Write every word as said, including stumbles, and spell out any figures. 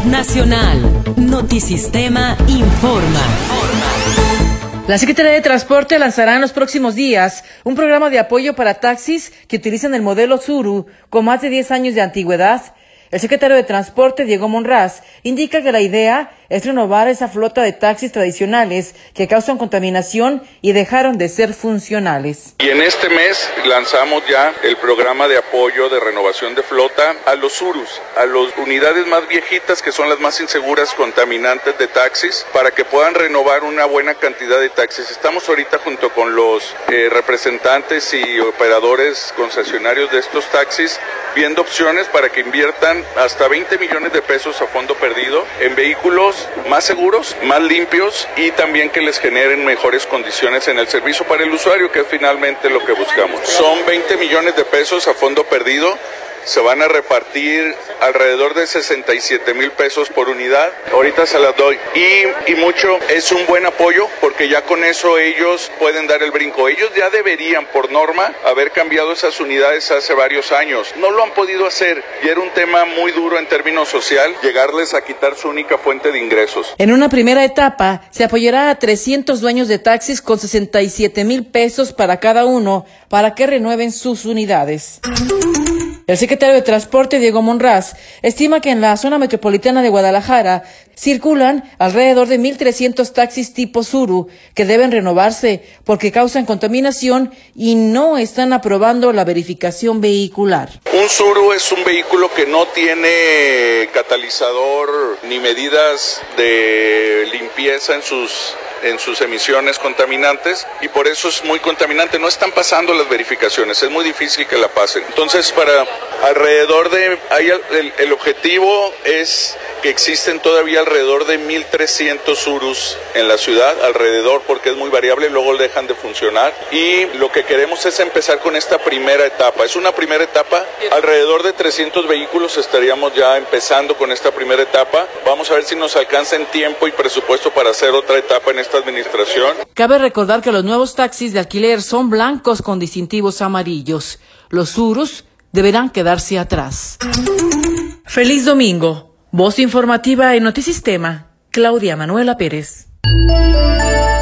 Nacional. Notisistema informa. La Secretaría de Transporte lanzará en los próximos días un programa de apoyo para taxis que utilizan el modelo Tsuru con más de diez años de antigüedad. El secretario de Transporte, Diego Monraz, indica que la idea es renovar esa flota de taxis tradicionales que causan contaminación y dejaron de ser funcionales. Y en este mes lanzamos ya el programa de apoyo de renovación de flota a los Tsurus, a las unidades más viejitas que son las más inseguras, contaminantes de taxis, para que puedan renovar una buena cantidad de taxis. Estamos ahorita junto con los eh, representantes y operadores concesionarios de estos taxis viendo opciones para que inviertan hasta veinte millones de pesos a fondo perdido en vehículos más seguros, más limpios y también que les generen mejores condiciones en el servicio para el usuario, que es finalmente lo que buscamos. Son veinte millones de pesos a fondo perdido. Se van a repartir alrededor de sesenta y siete mil pesos por unidad. Ahorita se las doy. Y, y mucho, es un buen apoyo porque ya con eso ellos pueden dar el brinco. Ellos ya deberían, por norma, haber cambiado esas unidades hace varios años. No lo han podido hacer y era un tema muy duro en términos social, llegarles a quitar su única fuente de ingresos. En una primera etapa, se apoyará a trescientos dueños de taxis con sesenta y siete mil pesos para cada uno para que renueven sus unidades. El secretario de Transporte, Diego Monraz, estima que en la zona metropolitana de Guadalajara circulan alrededor de mil trescientos taxis tipo Tsuru que deben renovarse porque causan contaminación y no están aprobando la verificación vehicular. Un Tsuru es un vehículo que no tiene catalizador ni medidas de limpieza en sus en sus emisiones contaminantes y por eso es muy contaminante. No están pasando las verificaciones, es muy difícil que la pasen. Entonces, para alrededor de, hay el, el objetivo es que existen todavía alrededor de mil trescientos Tsurus en la ciudad, alrededor, porque es muy variable, luego dejan de funcionar. Y lo que queremos es empezar con esta primera etapa. Es una primera etapa, alrededor de trescientos vehículos estaríamos ya empezando con esta primera etapa. Vamos a ver si nos alcanza en tiempo y presupuesto para hacer otra etapa en esta administración. Cabe recordar que los nuevos taxis de alquiler son blancos con distintivos amarillos. Los Tsurus deberán quedarse atrás. Feliz domingo. Voz informativa en Notisistema, Claudia Manuela Pérez.